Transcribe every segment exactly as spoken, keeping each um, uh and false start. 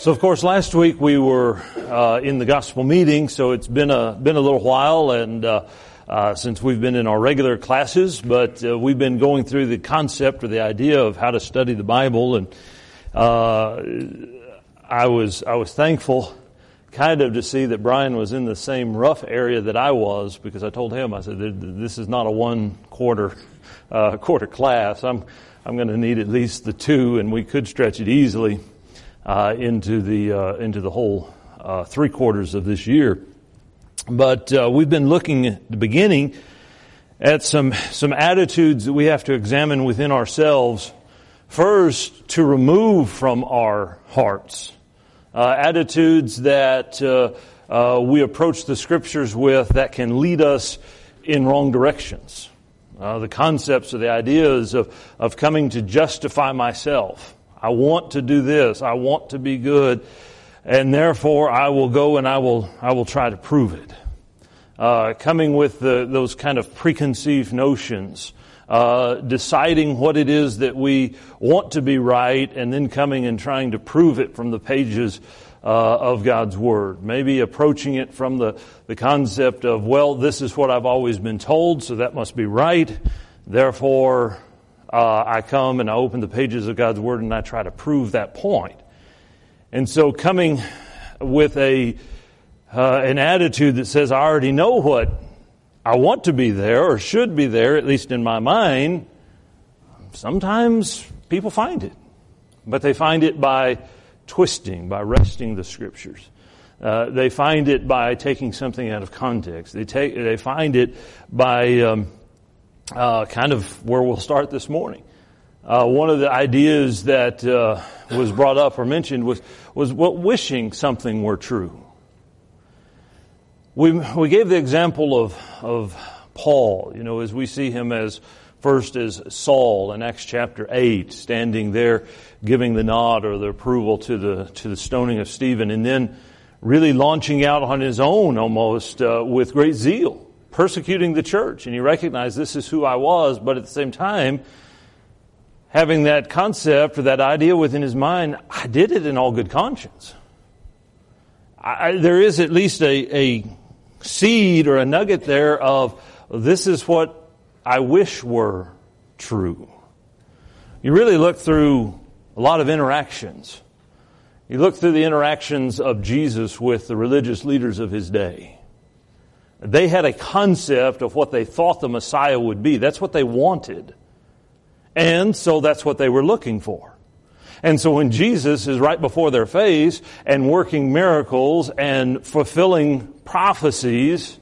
So, of course, last week we were uh, in the gospel meeting, so it's been a been a little while, and uh, uh, since we've been in our regular classes, but uh, we've been going through the concept or the idea of how to study the Bible, and uh, I was I was thankful, kind of, to see that Brian was in the same rough area that I was, because I told him, I said, this is not a one quarter uh, quarter class. I'm I'm going to need at least the two, and we could stretch it easily Uh, into the uh, into the whole uh, three quarters of this year. But uh, we've been looking at the beginning at some some attitudes that we have to examine within ourselves. First, to remove from our hearts uh, attitudes that uh, uh, we approach the Scriptures with that can lead us in wrong directions. Uh, the concepts or the ideas of of coming to justify myself. I want to do this. I want to be good, and therefore I will go and I will I will try to prove it. Uh, coming with the, those kind of preconceived notions, uh, deciding what it is that we want to be right, and then coming and trying to prove it from the pages uh, of God's Word. Maybe approaching it from the the concept of, well, this is what I've always been told, so that must be right. Therefore, Uh, I come and I open the pages of God's Word and I try to prove that point. And so coming with a uh, an attitude that says, I already know what I want to be there or should be there, at least in my mind, sometimes people find it. But they find it by twisting, by wresting the Scriptures. Uh, they find it by taking something out of context. They take, they find it by Um, Uh, kind of where we'll start this morning. Uh, one of the ideas that uh, was brought up or mentioned was was what wishing something were true. We we gave the example of of Paul, you know, as we see him as first as Saul in Acts chapter eight, standing there giving the nod or the approval to the to the stoning of Stephen, and then really launching out on his own almost uh, with great zeal, persecuting the church, and he recognized, this is who I was, but at the same time, having that concept or that idea within his mind, I did it in all good conscience. I, there is at least a, a seed or a nugget there of, this is what I wish were true. You really look through a lot of interactions. You look through the interactions of Jesus with the religious leaders of his day. They had a concept of what they thought the Messiah would be. That's what they wanted. And so that's what they were looking for. And so when Jesus is right before their face and working miracles and fulfilling prophecies,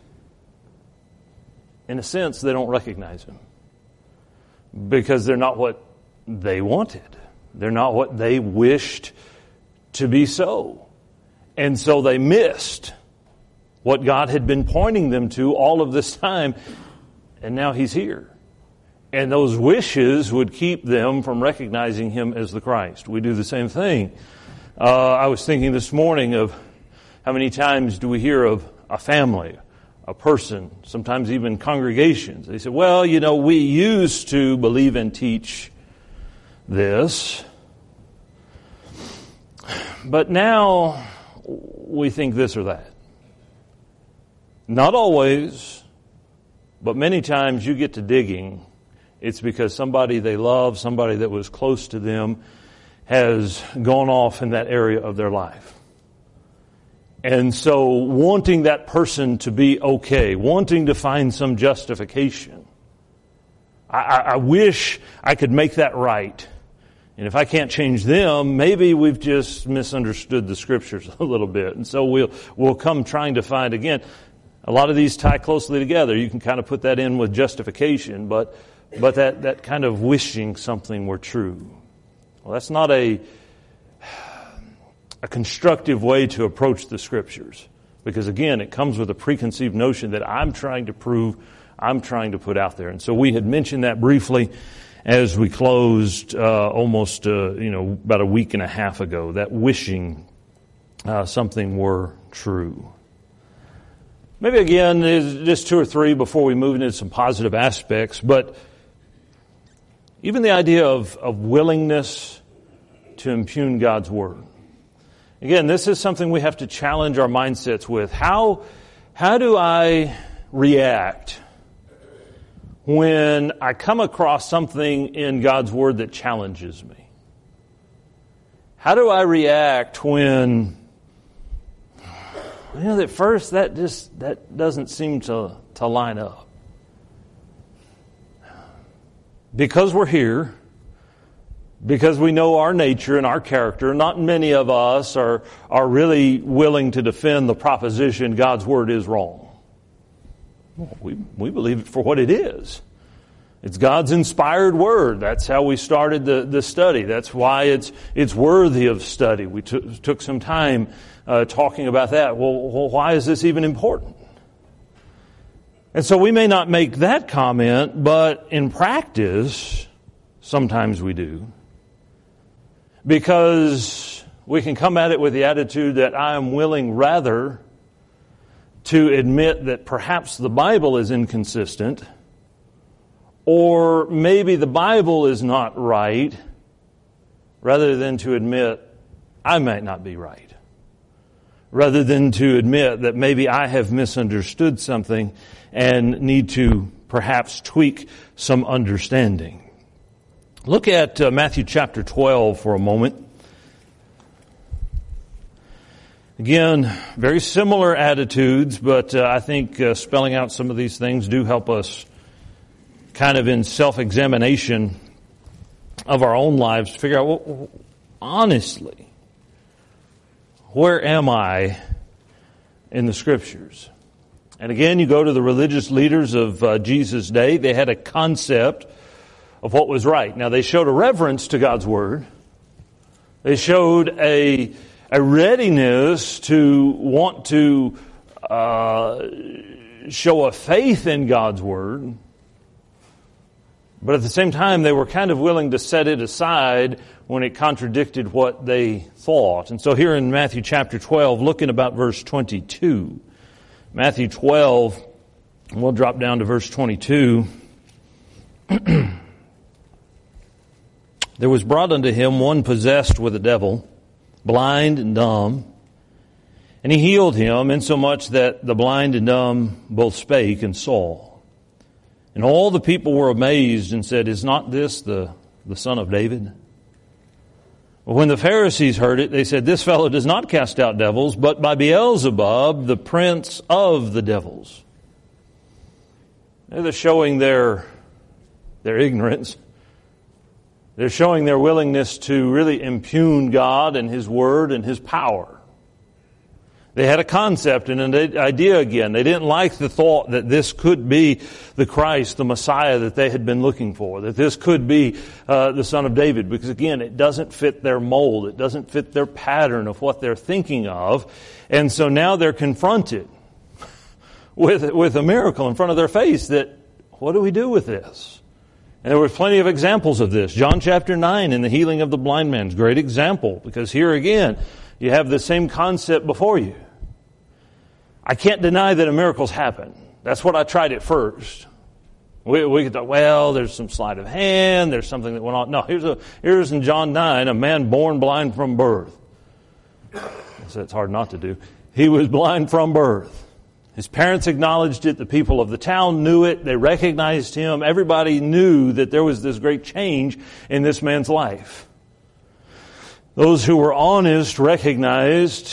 in a sense, they don't recognize him. Because they're not what they wanted. They're not what they wished to be so. And so they missed what God had been pointing them to all of this time, and now he's here. And those wishes would keep them from recognizing him as the Christ. We do the same thing. Uh, I was thinking this morning of how many times do we hear of a family, a person, sometimes even congregations. They say, well, you know, we used to believe and teach this, but now we think this or that. Not always, but many times you get to digging, it's because somebody they love, somebody that was close to them, has gone off in that area of their life. And so wanting that person to be okay, wanting to find some justification. I, I, I wish I could make that right. And if I can't change them, maybe we've just misunderstood the Scriptures a little bit. And so we'll we'll come trying to find again. A lot of these tie closely together. You can kind of put that in with justification, but but that, that kind of wishing something were true. Well, that's not a a constructive way to approach the Scriptures. Because again, it comes with a preconceived notion that I'm trying to prove, I'm trying to put out there. And so we had mentioned that briefly as we closed uh, almost, uh, you know, about a week and a half ago, that wishing uh, something were true. Maybe again, just two or three before we move into some positive aspects, but even the idea of, of willingness to impugn God's Word. Again, this is something we have to challenge our mindsets with. How, how do I react when I come across something in God's Word that challenges me? How do I react when, you know, at first that just, that doesn't seem to, to line up? Because we're here, because we know our nature and our character, not many of us are, are really willing to defend the proposition God's Word is wrong. We, we believe it for what it is. It's God's inspired Word. That's how we started the, the study. That's why it's, it's worthy of study. We took, took some time uh, talking about that. Well, well, why is this even important? And so we may not make that comment, but in practice, sometimes we do. Because we can come at it with the attitude that I am willing rather to admit that perhaps the Bible is inconsistent, or maybe the Bible is not right, rather than to admit I might not be right. Rather than to admit that maybe I have misunderstood something and need to perhaps tweak some understanding. Look at uh, Matthew chapter twelve for a moment. Again, very similar attitudes, but uh, I think uh, spelling out some of these things do help us kind of in self-examination of our own lives to figure out, well, honestly, where am I in the Scriptures? And again, you go to the religious leaders of uh, Jesus' day. They had a concept of what was right. Now, they showed a reverence to God's Word. They showed a, a readiness to want to uh, show a faith in God's Word. But at the same time, they were kind of willing to set it aside when it contradicted what they thought. And so here in Matthew chapter twelve, looking about verse twenty-two, Matthew twelve, we'll drop down to verse twenty-two. There was brought unto him one possessed with a devil, blind and dumb, and he healed him, insomuch that the blind and dumb both spake and saw. And all the people were amazed and said, Is not this the, the Son of David? Well, when the Pharisees heard it, they said, This fellow does not cast out devils, but by Beelzebub, the prince of the devils. They're showing their, their ignorance. They're showing their willingness to really impugn God and His Word and His power. They had a concept and an idea again. They didn't like the thought that this could be the Christ, the Messiah that they had been looking for, that this could be uh, the Son of David, because again, it doesn't fit their mold. It doesn't fit their pattern of what they're thinking of. And so now they're confronted with, with a miracle in front of their face that, what do we do with this? And there were plenty of examples of this. John chapter nine in the healing of the blind man's great example, because here again, you have the same concept before you. I can't deny that a miracle's happened. That's what I tried at first. We, we could thought, well, there's some sleight of hand, there's something that went on. No, here's a here's in John nine, a man born blind from birth. So it's hard not to do. He was blind from birth. His parents acknowledged it. The people of the town knew it. They recognized him. Everybody knew that there was this great change in this man's life. Those who were honest recognized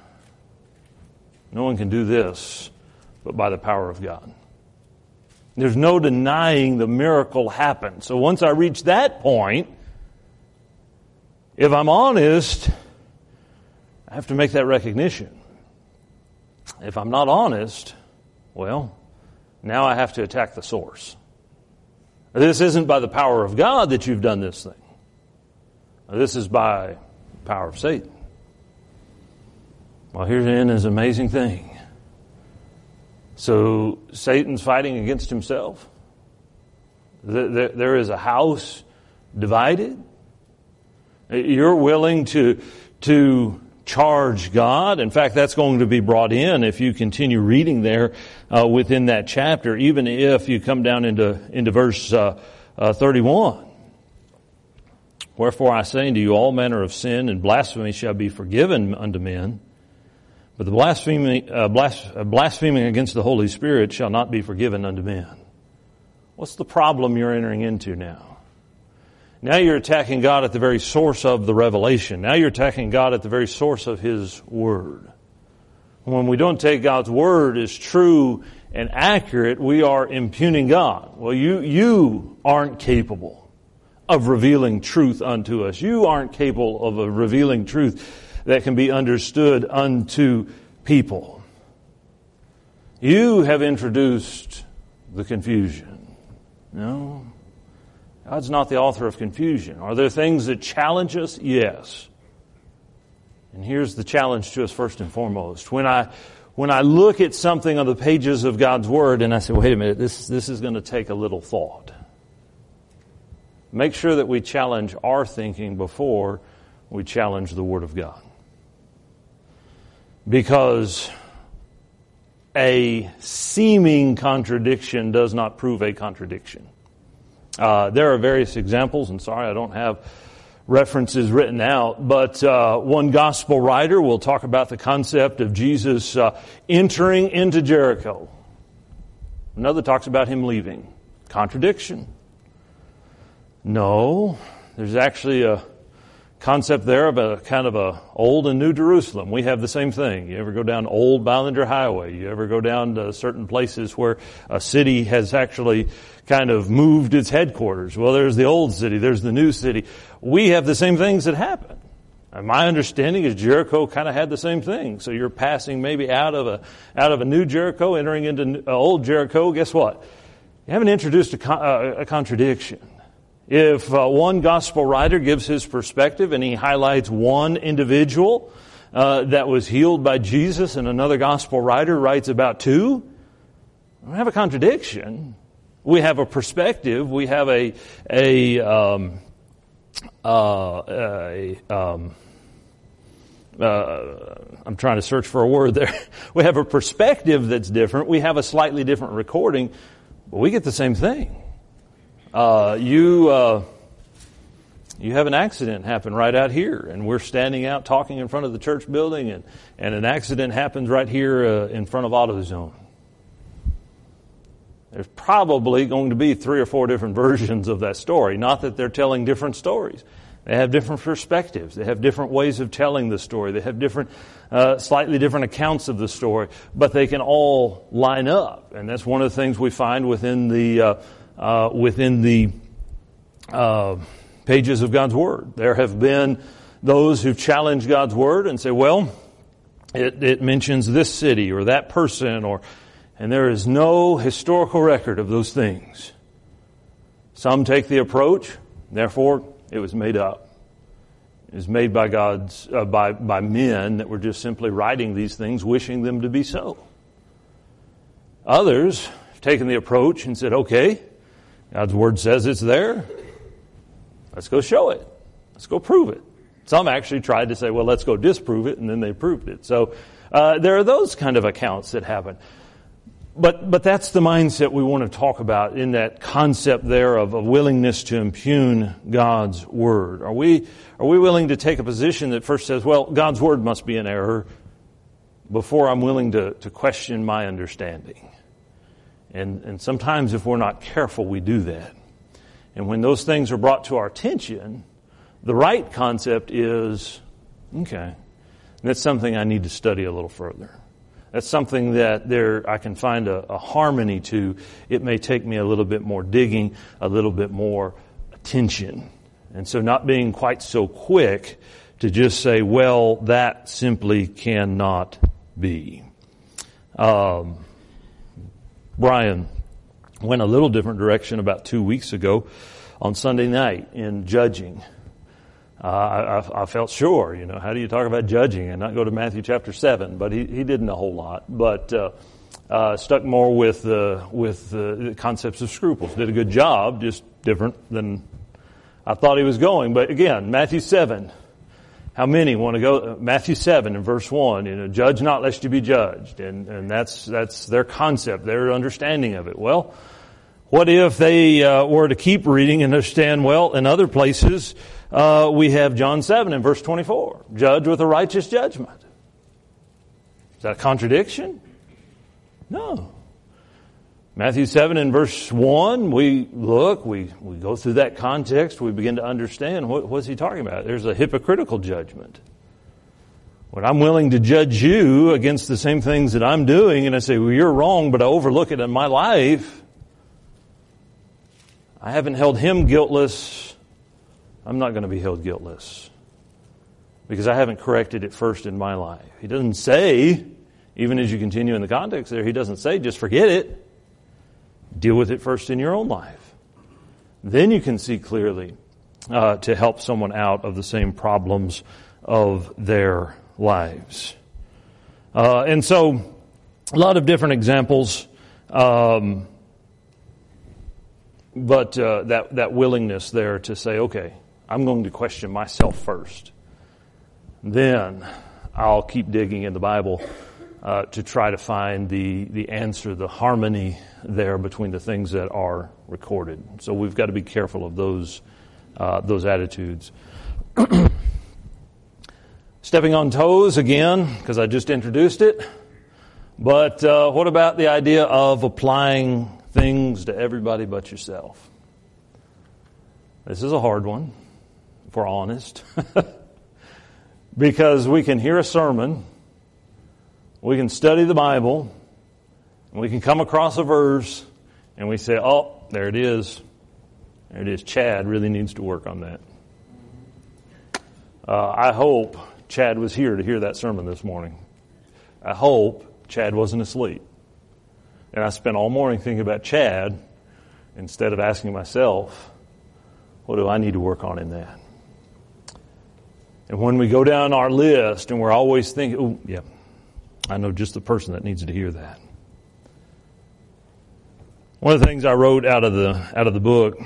no one can do this but by the power of God. There's no denying the miracle happened. So once I reach that point, if I'm honest, I have to make that recognition. If I'm not honest, well, now I have to attack the source. This isn't by the power of God that you've done this thing. This is by the power of Satan. Well, herein is an amazing thing. So Satan's fighting against himself. There is a house divided. You're willing to, to charge God. In fact, that's going to be brought in if you continue reading there uh, within that chapter, even if you come down into, into verse uh, uh, thirty-one. Wherefore I say unto you, all manner of sin and blasphemy shall be forgiven unto men, but the blasphemy, uh, blas- uh, blaspheming against the Holy Spirit shall not be forgiven unto men. What's the problem you're entering into now? Now you're attacking God at the very source of the revelation. Now you're attacking God at the very source of His Word. When we don't take God's Word as true and accurate, we are impugning God. Well, you, you aren't capable of revealing truth unto us. You aren't capable of a revealing truth that can be understood unto people. You have introduced the confusion. No. God's not the author of confusion. Are there things that challenge us? Yes. And here's the challenge to us first and foremost. When I when I look at something on the pages of God's Word and I say, wait a minute, this this is going to take a little thought. Make sure that we challenge our thinking before we challenge the Word of God. Because a seeming contradiction does not prove a contradiction. Uh, there are various examples, and sorry I don't have references written out, but uh, one gospel writer will talk about the concept of Jesus uh, entering into Jericho. Another talks about Him leaving. Contradiction. No, there's actually a concept there of a kind of a old and new Jerusalem. We have the same thing. You ever go down Old Ballinger Highway? You ever go down to certain places where a city has actually kind of moved its headquarters? Well, there's the old city, there's the new city. We have the same things that happen. And my understanding is Jericho kind of had the same thing. So you're passing maybe out of a out of a new Jericho, entering into uh, old Jericho. Guess what? You haven't introduced a, con- uh, a contradiction. If uh, one gospel writer gives his perspective and he highlights one individual uh, that was healed by Jesus, and another gospel writer writes about two, we don't have a contradiction. We have a perspective. We have a a um, uh, a um, uh, I'm trying to search for a word there. We have a perspective that's different. We have a slightly different recording, but we get the same thing. Uh, you, uh, you have an accident happen right out here, and we're standing out talking in front of the church building, and, and an accident happens right here uh, in front of AutoZone. There's probably going to be three or four different versions of that story. Not that they're telling different stories. They have different perspectives. They have different ways of telling the story. They have different, uh, slightly different accounts of the story, but they can all line up. And that's one of the things we find within the, uh, Uh, within the uh, pages of God's Word. There have been those who challenge God's Word and say, well, it, it mentions this city or that person, or and there is no historical record of those things. Some take the approach, therefore it was made up. It was made by God's uh, by by men that were just simply writing these things, wishing them to be so. Others have taken the approach and said, okay, God's Word says it's there. Let's go show it. Let's go prove it. Some actually tried to say, well, let's go disprove it, and then they proved it. So uh, there are those kind of accounts that happen. But but that's the mindset we want to talk about in that concept there of a willingness to impugn God's Word. Are we are we willing to take a position that first says, well, God's Word must be in error, before I'm willing to, to question my understanding? And, and sometimes if we're not careful, we do that. And when those things are brought to our attention, the right concept is, okay, that's something I need to study a little further. That's something that there I can find a, a harmony to. It may take me a little bit more digging, a little bit more attention. And so not being quite so quick to just say, well, that simply cannot be. Um, Brian went a little different direction about two weeks ago on Sunday night in judging. Uh, I, I felt sure, you know, how do you talk about judging and not go to Matthew chapter seven? But he, he didn't a whole lot, but uh, uh, stuck more with uh, with uh, the concepts of scruples. Did a good job, just different than I thought he was going. But again, Matthew seven. How many want to go, Matthew seven and verse one, you know, judge not lest you be judged. And, and that's, that's their concept, their understanding of it. Well, what if they uh, were to keep reading and understand, well, in other places, Uh, we have John seven in verse twenty-four. Judge with a righteous judgment. Is that a contradiction? No. Matthew seven in verse one, we look, we, we go through that context, we begin to understand what, what's he talking about. There's a hypocritical judgment. When I'm willing to judge you against the same things that I'm doing, and I say, well, you're wrong, but I overlook it in my life, I haven't held him guiltless, I'm not going to be held guiltless. Because I haven't corrected it first in my life. He doesn't say, even as you continue in the context there, he doesn't say, just forget it. Deal with it first in your own life. Then you can see clearly uh, to help someone out of the same problems of their lives. Uh, and so, a lot of different examples, um, but uh, that, that willingness there to say, okay, I'm going to question myself first. Then I'll keep digging in the Bible Uh, to try to find the, the answer, the harmony there between the things that are recorded. So we've got to be careful of those uh, those attitudes. Stepping on toes again, because I just introduced it. But uh, what about the idea of applying things to everybody but yourself? This is a hard one, if we're honest. Because we can hear a sermon, we can study the Bible, and we can come across a verse, and we say, oh, there it is. There it is. Chad really needs to work on that. Uh, I hope Chad was here to hear that sermon this morning. I hope Chad wasn't asleep. And I spent all morning thinking about Chad instead of asking myself, what do I need to work on in that? And when we go down our list and we're always thinking, oh, yeah, I know just the person that needs to hear that. One of the things I wrote out of the out of the book,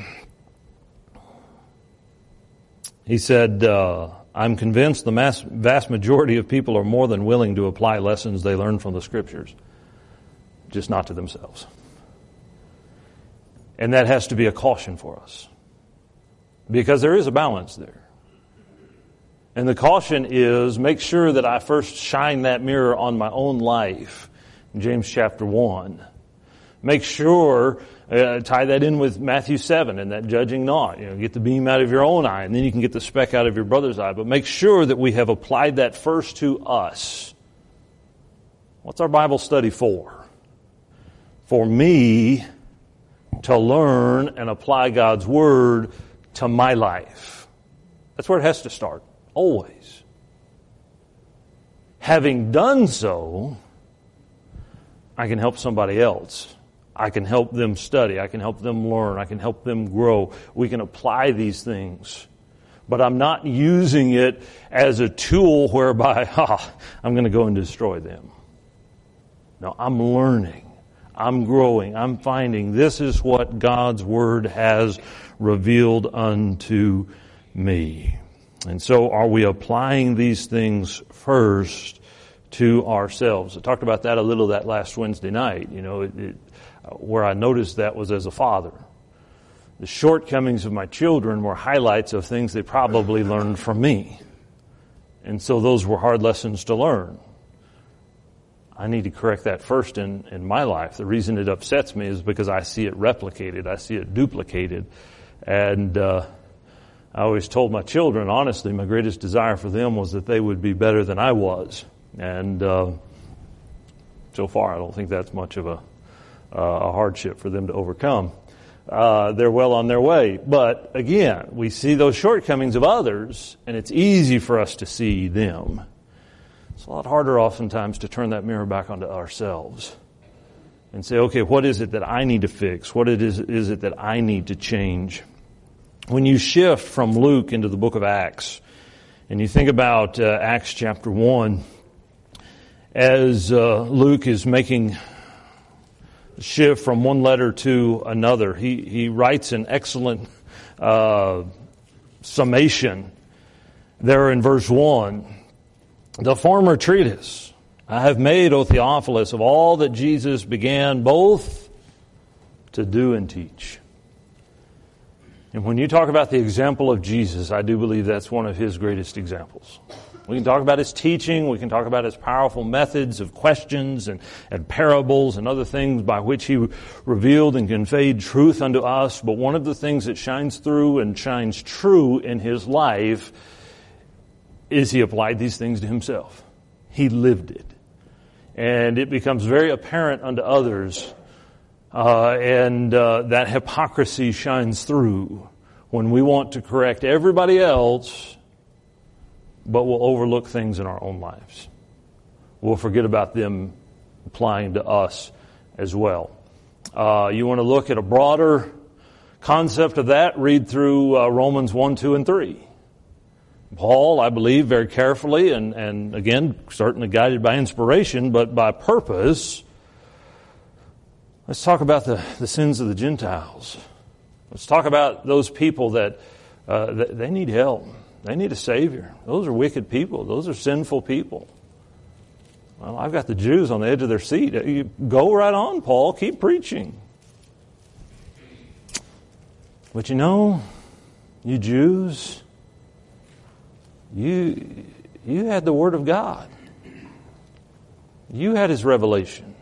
he said, uh, I'm convinced the mass, vast majority of people are more than willing to apply lessons they learn from the Scriptures, just not to themselves. And that has to be a caution for us, because there is a balance there. And the caution is, make sure that I first shine that mirror on my own life. In James chapter one. Make sure, uh, tie that in with Matthew seven and that judging not. You know, get the beam out of your own eye, and then you can get the speck out of your brother's eye. But make sure that we have applied that first to us. What's our Bible study for? For me to learn and apply God's Word to my life. That's where it has to start. Always. Having done so, I can help somebody else. I can help them study. I can help them learn. I can help them grow. We can apply these things. But I'm not using it as a tool whereby, ha, I'm going to go and destroy them. No, I'm learning. I'm growing. I'm finding this is what God's Word has revealed unto me. And so are we applying these things first to ourselves? I talked about that a little that last Wednesday night. You know, it, it, where I noticed that was as a father. The shortcomings of my children were highlights of things they probably learned from me. And so those were hard lessons to learn. I need to correct that first in, in my life. The reason it upsets me is because I see it replicated. I see it duplicated. And uh I always told my children, honestly, my greatest desire for them was that they would be better than I was. And uh, so far, I don't think that's much of a, uh, a hardship for them to overcome. Uh, they're well on their way. But again, we see those shortcomings of others, and it's easy for us to see them. It's a lot harder oftentimes to turn that mirror back onto ourselves and say, okay, what is it that I need to fix? What it is, is it that I need to change? When you shift from Luke into the book of Acts, and you think about uh, Acts chapter one, as uh, Luke is making the shift from one letter to another, he, he writes an excellent uh, summation there in verse one. The former treatise I have made, O Theophilus, of all that Jesus began both to do and teach. And when you talk about the example of Jesus, I do believe that's one of His greatest examples. We can talk about His teaching, we can talk about His powerful methods of questions and, and parables and other things by which He revealed and conveyed truth unto us. But one of the things that shines through and shines true in His life is He applied these things to Himself. He lived it. And it becomes very apparent unto others, uh, and uh, that hypocrisy shines through when we want to correct everybody else, but we'll overlook things in our own lives. We'll forget about them applying to us as well. Uh, you want to look at a broader concept of that, read through uh, Romans one, two, and three. Paul, I believe, very carefully, and, and again, certainly guided by inspiration, but by purpose. Let's talk about the, the sins of the Gentiles. Let's talk about those people that, uh, that they need help. They need a Savior. Those are wicked people. Those are sinful people. Well, I've got the Jews on the edge of their seat. You go right on, Paul. Keep preaching. But you know, you Jews, you you had the Word of God. You had His revelation.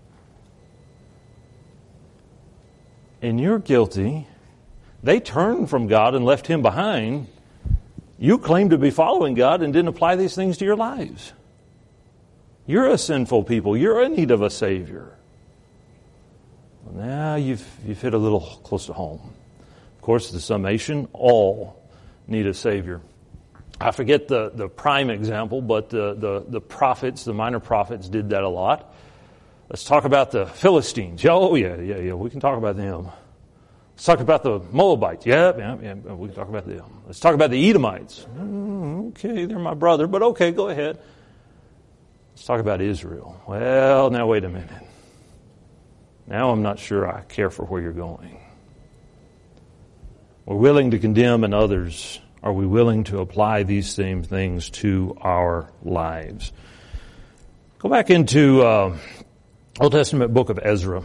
And you're guilty. They turned from God and left Him behind. You claim to be following God and didn't apply these things to your lives. You're a sinful people. You're in need of a Savior. Well, now you've, you've hit a little close to home. Of course, the summation, all need a Savior. I forget the, the prime example, but the, the, the prophets, the minor prophets did that a lot. Let's talk about the Philistines. Oh, yeah, yeah, yeah, we can talk about them. Let's talk about the Moabites. Yeah, yeah, yeah, we can talk about them. Let's talk about the Edomites. Mm, okay, they're my brother, but okay, go ahead. Let's talk about Israel. Well, now wait a minute. Now I'm not sure I care for where you're going. We're willing to condemn in others. Are we willing to apply these same things to our lives? Go back into uh, Old Testament book of Ezra.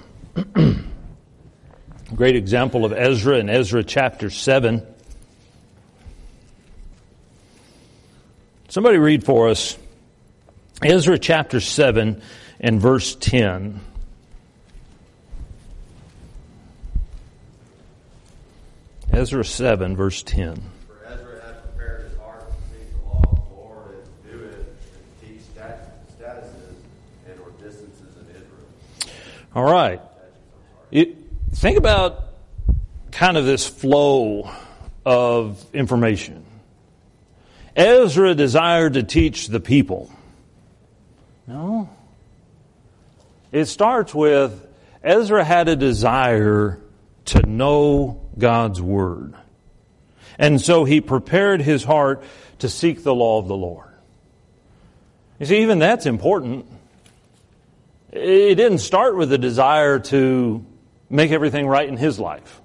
Great example of Ezra in Ezra chapter seven. Somebody read for us Ezra chapter seven and verse ten. Ezra seven, verse ten. For Ezra had prepared his heart to seek the law of the Lord and to do it, and to teach statuses and ordinances in Israel. All right. It, think about kind of this flow of information. Ezra desired to teach the people. No. It starts with Ezra had a desire to know God's Word. And so he prepared his heart to seek the law of the Lord. You see, even that's important. It didn't start with a desire to make everything right in his life.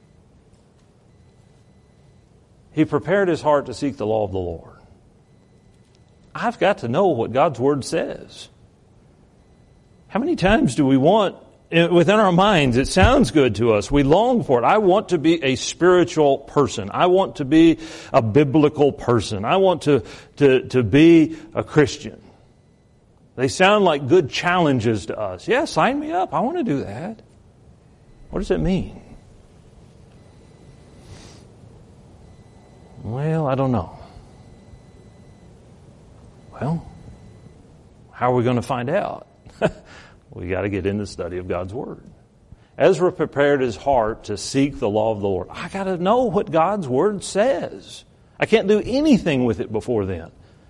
He prepared his heart to seek the law of the Lord. I've got to know what God's Word says. How many times do we want, within our minds, it sounds good to us, we long for it. I want to be a spiritual person. I want to be a biblical person. I want to, to, to be a Christian. They sound like good challenges to us. Yeah, sign me up. I want to do that. What does it mean? Well, I don't know. Well, how are we going to find out? We got to get in the study of God's Word. Ezra prepared his heart to seek the law of the Lord. I got to know what God's Word says. I can't do anything with it before then.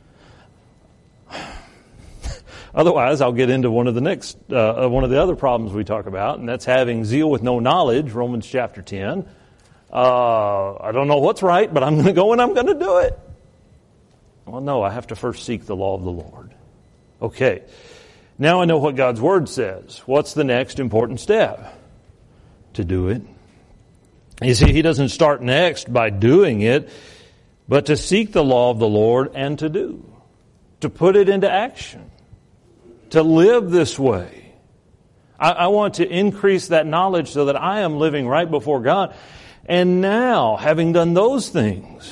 Otherwise, I'll get into one of the next, uh, one of the other problems we talk about, and that's having zeal with no knowledge, Romans chapter ten. Uh, I don't know what's right, but I'm going to go and I'm going to do it. Well, no, I have to first seek the law of the Lord. Okay. Now I know what God's Word says. What's the next important step? To do it. You see, he doesn't start next by doing it, but to seek the law of the Lord and to do. To put it into action. To live this way. I, I want to increase that knowledge so that I am living right before God. And now, having done those things,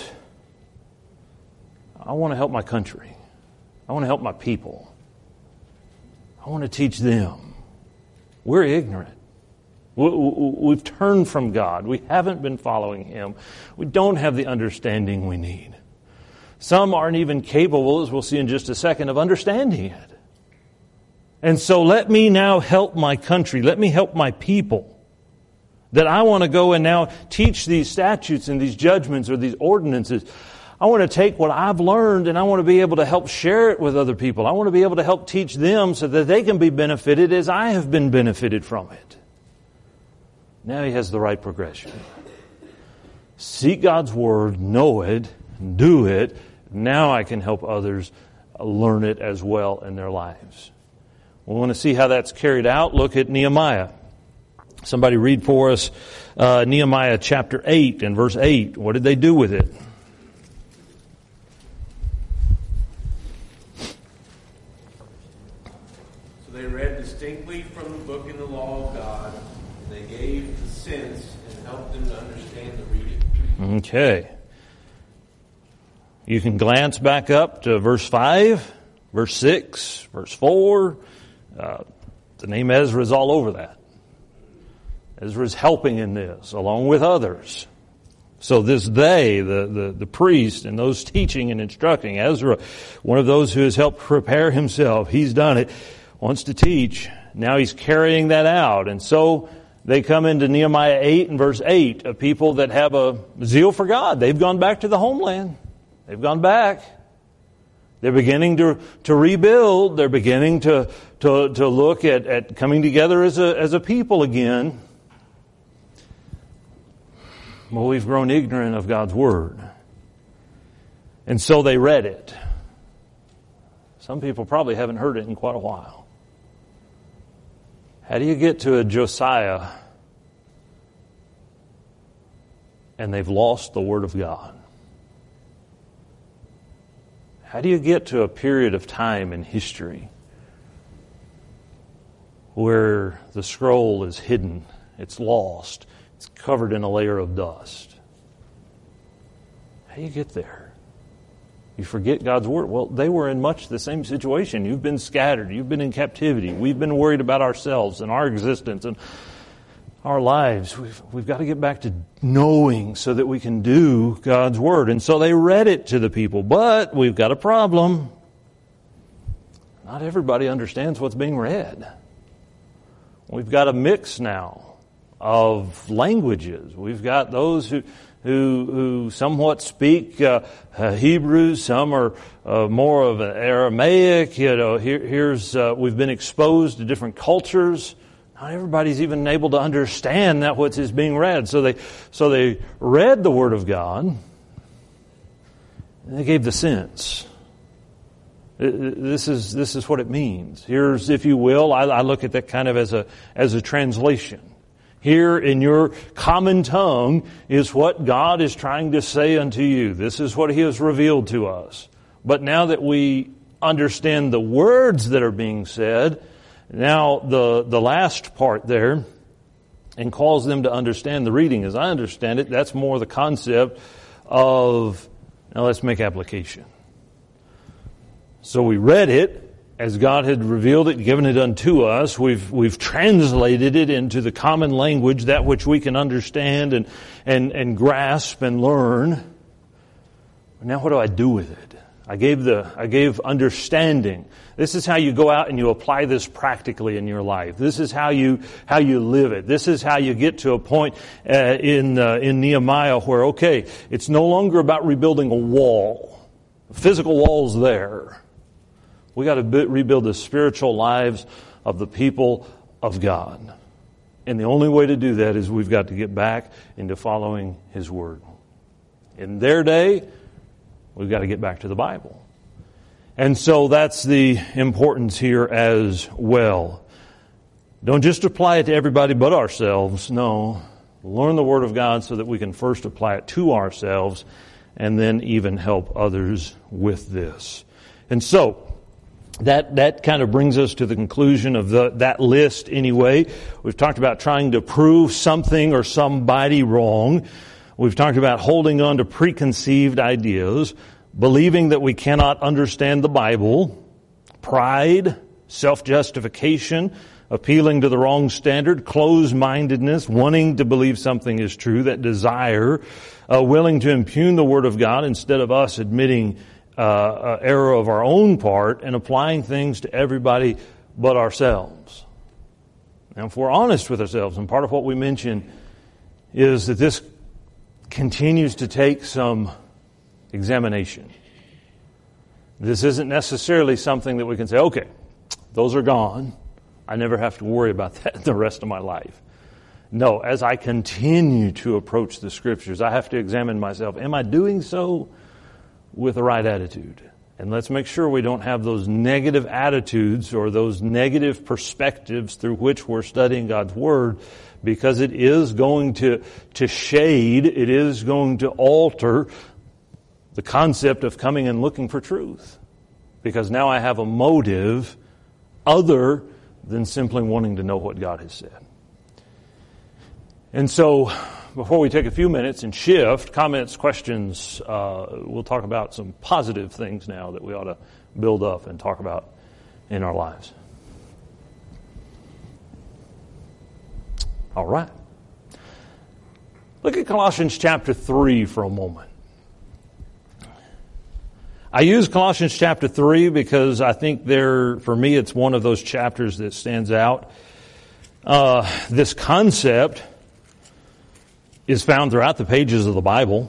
I want to help my country. I want to help my people. I want to teach them. We're ignorant. We've turned from God. We haven't been following Him. We don't have the understanding we need. Some aren't even capable, as we'll see in just a second, of understanding it. And so let me now help my country. Let me help my people. That I want to go and now teach these statutes and these judgments or these ordinances. I want to take what I've learned and I want to be able to help share it with other people. I want to be able to help teach them so that they can be benefited as I have been benefited from it. Now he has the right progression. Seek God's Word, know it, do it. Now I can help others learn it as well in their lives. We want to see how that's carried out. Look at Nehemiah. Somebody read for us uh, Nehemiah chapter eight and verse eight. What did they do with it? So they read distinctly from the book in the law of God, and they gave the sense and helped them to understand the reading. Okay. You can glance back up to verse five, verse six, verse four. Uh, the name Ezra is all over that. Ezra is helping in this, along with others. So this they, the, the, the priest and those teaching and instructing, Ezra, one of those who has helped prepare himself, he's done it, wants to teach. Now he's carrying that out. And so they come into Nehemiah eight and verse eight, of people that have a zeal for God. They've gone back to the homeland. They've gone back. They're beginning to, to rebuild. They're beginning to, to, to look at, at coming together as a, as a people again. Well, we've grown ignorant of God's Word. And so they read it. Some people probably haven't heard it in quite a while. How do you get to a Josiah and they've lost the Word of God? How do you get to a period of time in history where the scroll is hidden, it's lost, it's covered in a layer of dust? How do you get there? You forget God's Word. Well, they were in much the same situation. You've been scattered. You've been in captivity. We've been worried about ourselves and our existence and our lives. We've, we've got to get back to knowing so that we can do God's Word. And so they read it to the people. But we've got a problem. Not everybody understands what's being read. We've got a mix now of languages. We've got those who who, who somewhat speak uh, uh, Hebrew. Some are uh, more of an Aramaic. You know, here, here's uh, we've been exposed to different cultures. Not everybody's even able to understand that what is being read. So they so they read the Word of God, and they gave the sense. This is this is what it means. Here's, if you will, I, I look at that kind of as a as a translation. Here in your common tongue is what God is trying to say unto you. This is what He has revealed to us. But now that we understand the words that are being said, now the the last part there, and calls them to understand the reading. As I understand it, that's more the concept of, now let's make application. So we read it as God had revealed it, given it unto us. We've we've translated it into the common language, that which we can understand and and and grasp and learn. Now what do I do with it? I gave the I gave understanding. This is how you go out and you apply this practically in your life. This is how you how you live it. This is how you get to a point uh, in uh, in Nehemiah where, okay, it's no longer about rebuilding a wall. The physical wall's there. We got to be, rebuild the spiritual lives of the people of God. And the only way to do that is we've got to get back into following His Word. In their day, we've got to get back to the Bible. And so that's the importance here as well. Don't just apply it to everybody but ourselves. No. Learn the Word of God so that we can first apply it to ourselves and then even help others with this. And so, that that kind of brings us to the conclusion of the, that list anyway. We've talked about trying to prove something or somebody wrong. We've talked about holding on to preconceived ideas, believing that we cannot understand the Bible, pride, self-justification, appealing to the wrong standard, closed-mindedness, wanting to believe something is true, that desire, uh, willing to impugn the Word of God instead of us admitting uh, uh, error of our own part and applying things to everybody but ourselves. Now, if we're honest with ourselves, and part of what we mentioned is that this continues to take some examination. This isn't necessarily something that we can say, okay, those are gone. I never have to worry about that the rest of my life. No, as I continue to approach the Scriptures, I have to examine myself. Am I doing so with the right attitude? And let's make sure we don't have those negative attitudes or those negative perspectives through which we're studying God's Word, because it is going to, to shade, it is going to alter the concept of coming and looking for truth. Because now I have a motive other than simply wanting to know what God has said. And so, before we take a few minutes and shift, comments, questions, uh, we'll talk about some positive things now that we ought to build up and talk about in our lives. All right. Look at Colossians chapter three for a moment. I use Colossians chapter three because I think there, for me, it's one of those chapters that stands out. Uh, this concept is found throughout the pages of the Bible.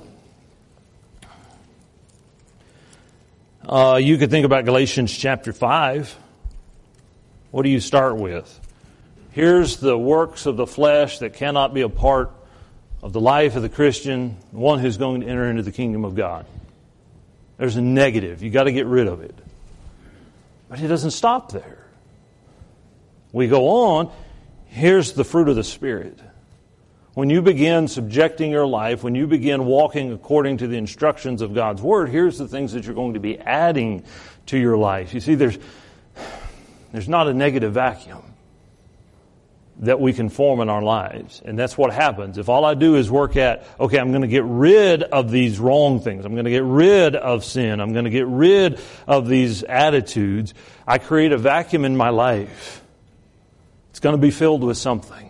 Uh, you could think about Galatians chapter five. What do you start with? Here's the works of the flesh that cannot be a part of the life of the Christian, one who's going to enter into the kingdom of God. There's a negative. You got to get rid of it. But it doesn't stop there. We go on. Here's the fruit of the Spirit. When you begin subjecting your life, when you begin walking according to the instructions of God's Word, here's the things that you're going to be adding to your life. You see, there's, there's not a negative vacuum that we can form in our lives. And that's what happens. If all I do is work at, okay, I'm going to get rid of these wrong things. I'm going to get rid of sin. I'm going to get rid of these attitudes. I create a vacuum in my life. It's going to be filled with something.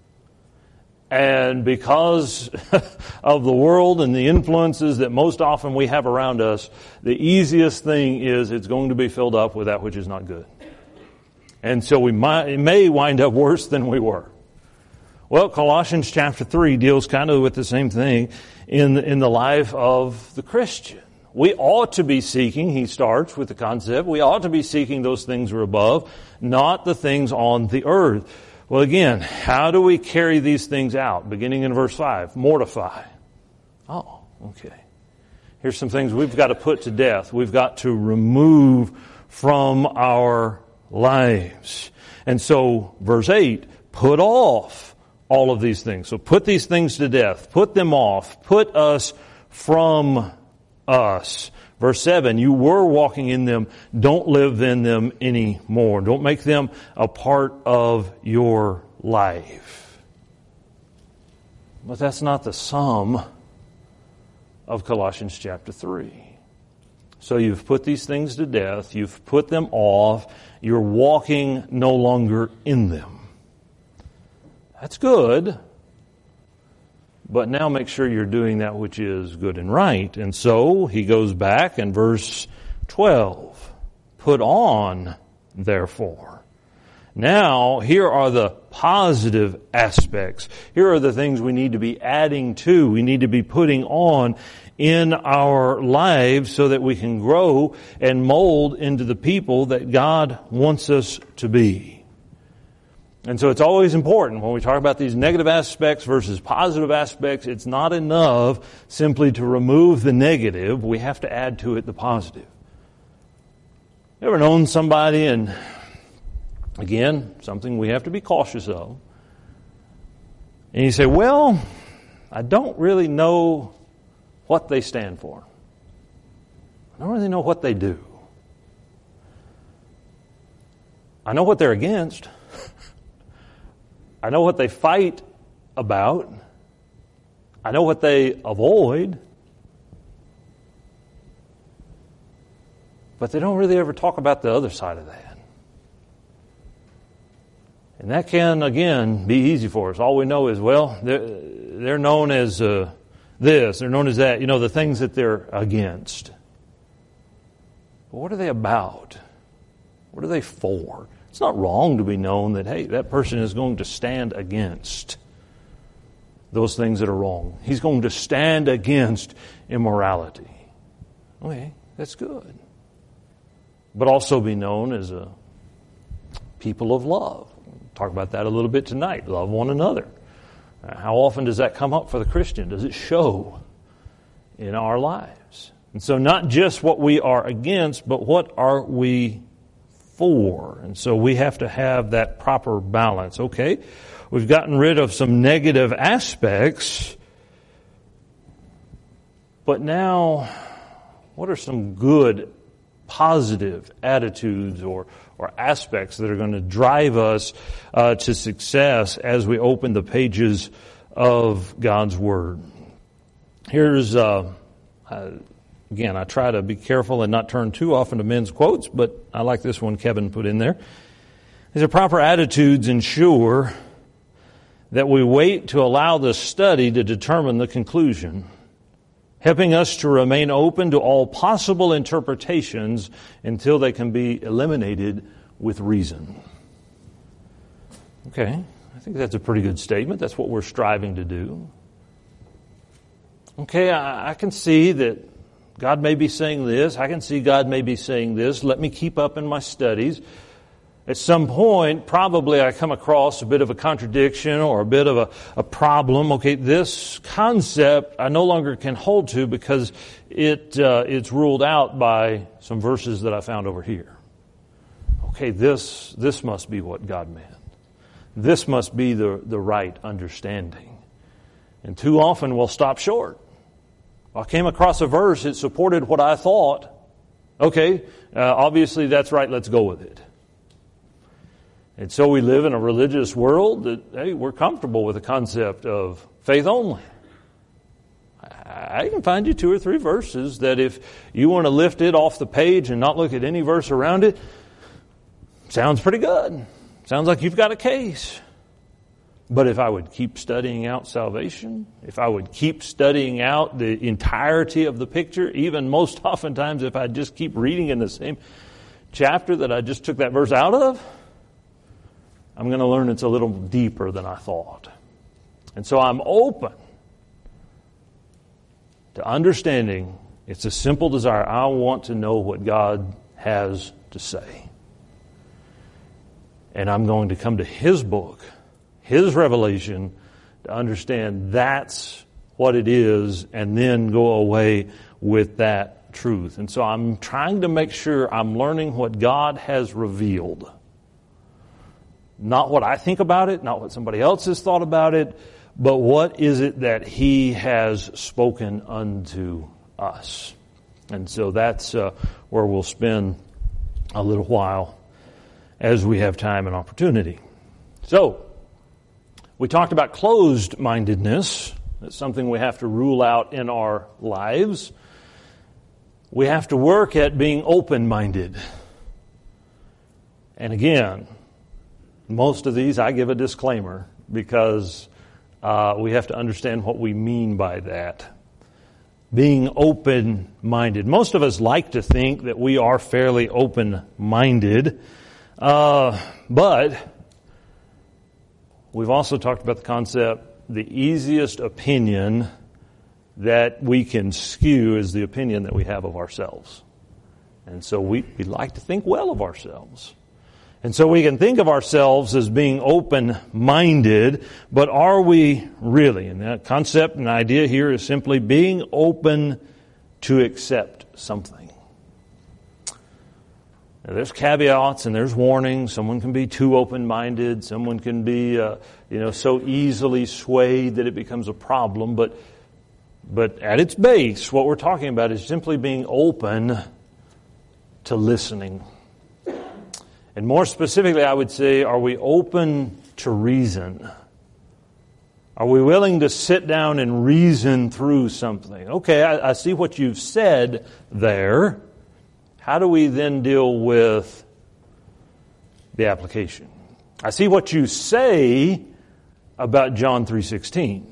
And because of the world and the influences that most often we have around us, the easiest thing is it's going to be filled up with that which is not good. And so we might, may wind up worse than we were. Well, Colossians chapter three deals kind of with the same thing in the, in the life of the Christian. We ought to be seeking, he starts with the concept, we ought to be seeking those things that are above, not the things on the earth. Well, again, how do we carry these things out? Beginning in verse five, mortify. Oh, okay. Here's some things we've got to put to death. We've got to remove from our lives. And so, verse eight, put off all of these things. So put these things to death. Put them off. Put us from us. Verse seven, you were walking in them. Don't live in them anymore. Don't make them a part of your life. But that's not the sum of Colossians chapter three. So you've put these things to death. You've put them off. You're walking no longer in them. That's good. But now make sure you're doing that which is good and right. And so he goes back in verse twelve. Put on, therefore. Now, here are the positive aspects. Here are the things we need to be adding to. We need to be putting on in our lives so that we can grow and mold into the people that God wants us to be. And so it's always important when we talk about these negative aspects versus positive aspects, it's not enough simply to remove the negative. We have to add to it the positive. You ever known somebody, and again, something we have to be cautious of, and you say, well, I don't really know what they stand for. I don't really know what they do. I know what they're against. I know what they fight about. I know what they avoid. But they don't really ever talk about the other side of that. And that can, again, be easy for us. All we know is, well, they're, they're known as uh, this, they're known as that, you know, the things that they're against. But what are they about? What are they for? It's not wrong to be known that, hey, that person is going to stand against those things that are wrong. He's going to stand against immorality. Okay, that's good. But also be known as a people of love. We'll talk about that a little bit tonight. Love one another. How often does that come up for the Christian? Does it show in our lives? And so not just what we are against, but what are we for? And so we have to have that proper balance. Okay, we've gotten rid of some negative aspects, but now what are some good, positive attitudes or, or aspects that are going to drive us uh, to success as we open the pages of God's Word? Here's, uh, uh, again, I try to be careful and not turn too often to men's quotes, but I like this one Kevin put in there. These are proper attitudes ensure that we wait to allow the study to determine the conclusion, helping us to remain open to all possible interpretations until they can be eliminated with reason. Okay, I think that's a pretty good statement. That's what we're striving to do. Okay, I, I can see that God may be saying this. I can see God may be saying this. Let me keep up in my studies. At some point, probably I come across a bit of a contradiction or a bit of a, a problem. Okay, this concept I no longer can hold to because it uh, it's ruled out by some verses that I found over here. Okay, this this must be what God meant. This must be the, the right understanding. And too often we'll stop short. I came across a verse, it supported what I thought. Okay, uh, obviously that's right, let's go with it. And so we live in a religious world that, hey, we're comfortable with the concept of faith only. I can find you two or three verses that if you want to lift it off the page and not look at any verse around it, sounds pretty good. Sounds like you've got a case. But if I would keep studying out salvation, if I would keep studying out the entirety of the picture, even most oftentimes if I just keep reading in the same chapter that I just took that verse out of, I'm going to learn it's a little deeper than I thought. And so I'm open to understanding it's a simple desire. I want to know what God has to say. And I'm going to come to His book, His revelation, to understand that's what it is, and then go away with that truth. And so I'm trying to make sure I'm learning what God has revealed. Not what I think about it, not what somebody else has thought about it, but what is it that He has spoken unto us. And so that's uh, where we'll spend a little while as we have time and opportunity. So, we talked about closed-mindedness. That's something we have to rule out in our lives. We have to work at being open-minded. And again, most of these I give a disclaimer because uh, we have to understand what we mean by that. Being open-minded. Most of us like to think that we are fairly open-minded, uh, but we've also talked about the concept, the easiest opinion that we can skew is the opinion that we have of ourselves. And so we, we like to think well of ourselves. And so we can think of ourselves as being open-minded, but are we really? And that concept and idea here is simply being open to accept something. Now, there's caveats and there's warnings. Someone can be too open-minded. Someone can be, uh, you know, so easily swayed that it becomes a problem. But, but at its base, what we're talking about is simply being open to listening. And more specifically, I would say, are we open to reason? Are we willing to sit down and reason through something? Okay, I, I see what you've said there. How do we then deal with the application? I see what you say about John three sixteen.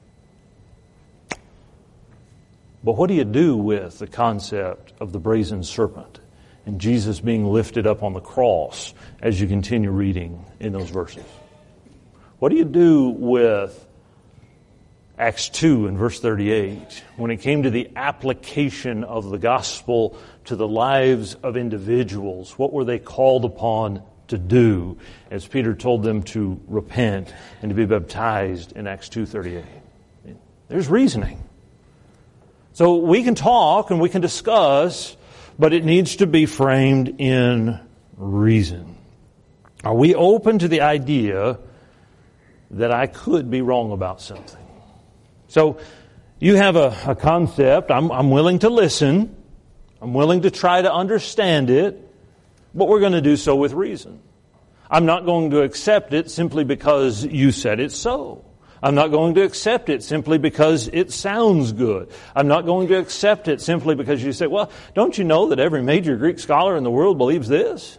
But what do you do with the concept of the brazen serpent and Jesus being lifted up on the cross as you continue reading in those verses? What do you do with Acts two and verse thirty-eight, when it came to the application of the gospel to the lives of individuals? What were they called upon to do as Peter told them to repent and to be baptized in Acts two thirty-eight? There's reasoning. So we can talk and we can discuss, but it needs to be framed in reason. Are we open to the idea that I could be wrong about something? So you have a, a concept. I'm, I'm willing to listen. I'm willing to try to understand it, but we're going to do so with reason. I'm not going to accept it simply because you said it so. I'm not going to accept it simply because it sounds good. I'm not going to accept it simply because you say, well, don't you know that every major Greek scholar in the world believes this?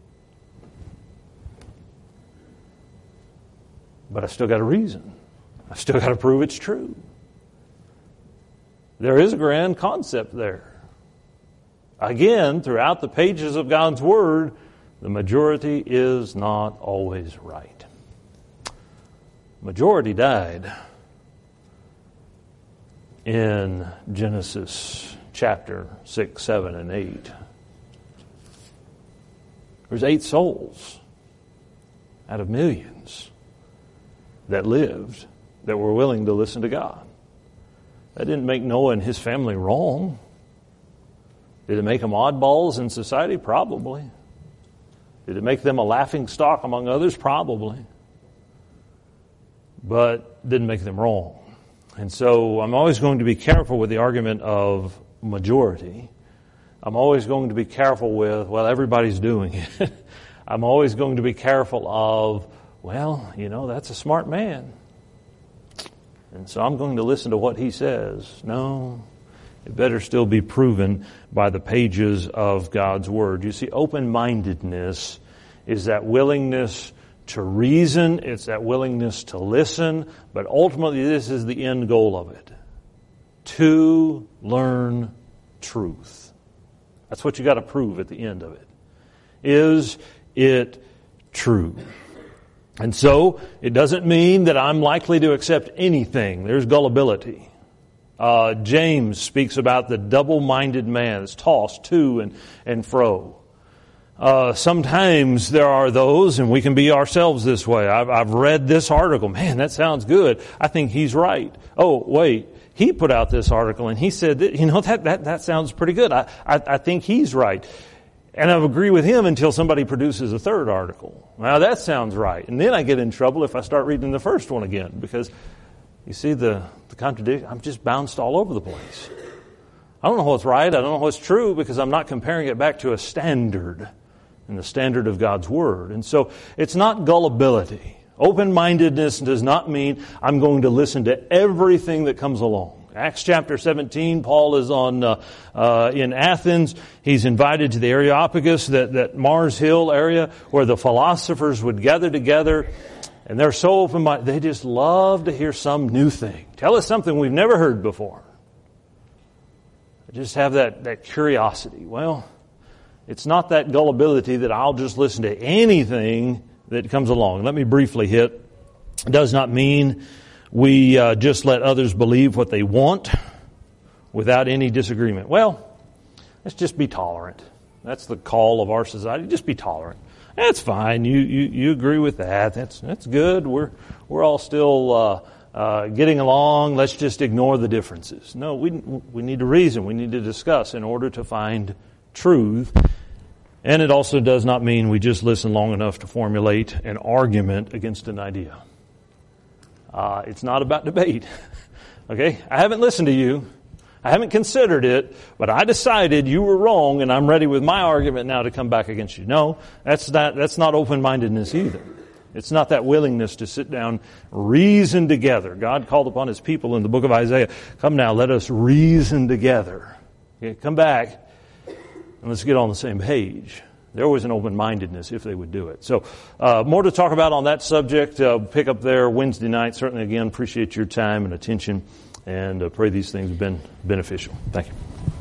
But I still got a reason. I've still got to prove it's true. There is a grand concept there. Again, throughout the pages of God's Word, the majority is not always right. Majority died in Genesis chapter six, seven, and eight. There's eight souls out of millions that lived that were willing to listen to God. That didn't make Noah and his family wrong. Did it make them oddballs in society? Probably. Did it make them a laughing stock among others? Probably. But didn't make them wrong. And so I'm always going to be careful with the argument of majority. I'm always going to be careful with, well, everybody's doing it. I'm always going to be careful of, well, you know, that's a smart man. And so I'm going to listen to what he says. No, it better still be proven by the pages of God's Word. You see, open-mindedness is that willingness to reason, it's that willingness to listen, but ultimately this is the end goal of it. To learn truth. That's what you got to prove at the end of it. Is it true? And so, it doesn't mean that I'm likely to accept anything. There's gullibility. Uh, James speaks about the double-minded man that's tossed to and, and fro. Uh, sometimes there are those, and we can be ourselves this way. I've, I've read this article. Man, that sounds good. I think he's right. Oh, wait. He put out this article, and he said, that, you know, that, that, that sounds pretty good. I, I, I think he's right. And I agree with him until somebody produces a third article. Now, that sounds right. And then I get in trouble if I start reading the first one again, because you see the, the contradiction. I'm just bounced all over the place. I don't know what's right. I don't know what's true, because I'm not comparing it back to a standard. And the standard of God's Word. And so it's not gullibility. Open-mindedness does not mean I'm going to listen to everything that comes along. Acts chapter seventeen, Paul is on uh, uh, in Athens. He's invited to the Areopagus, that, that Mars Hill area where the philosophers would gather together. And they're so open-minded, they just love to hear some new thing. Tell us something we've never heard before. They just have that, that curiosity. Well, it's not that gullibility that I'll just listen to anything that comes along. Let me briefly hit. It does not mean we uh, just let others believe what they want without any disagreement. Well, let's just be tolerant. That's the call of our society. Just be tolerant. That's fine. You you, you agree with that. That's that's good. We're we're all still uh, uh, getting along. Let's just ignore the differences. No, we we need to reason. We need to discuss in order to find truth. And it also does not mean we just listen long enough to formulate an argument against an idea. Uh, it's not about debate. Okay? I haven't listened to you. I haven't considered it, but I decided you were wrong, and I'm ready with my argument now to come back against you. No, that's not, that's not open-mindedness either. It's not that willingness to sit down, reason together. God called upon His people in the book of Isaiah, come now, let us reason together. Okay, come back, and let's get on the same page. There was an open-mindedness if they would do it. So, uh, more to talk about on that subject. Uh, pick up there Wednesday night. Certainly, again, appreciate your time and attention, and uh, pray these things have been beneficial. Thank you.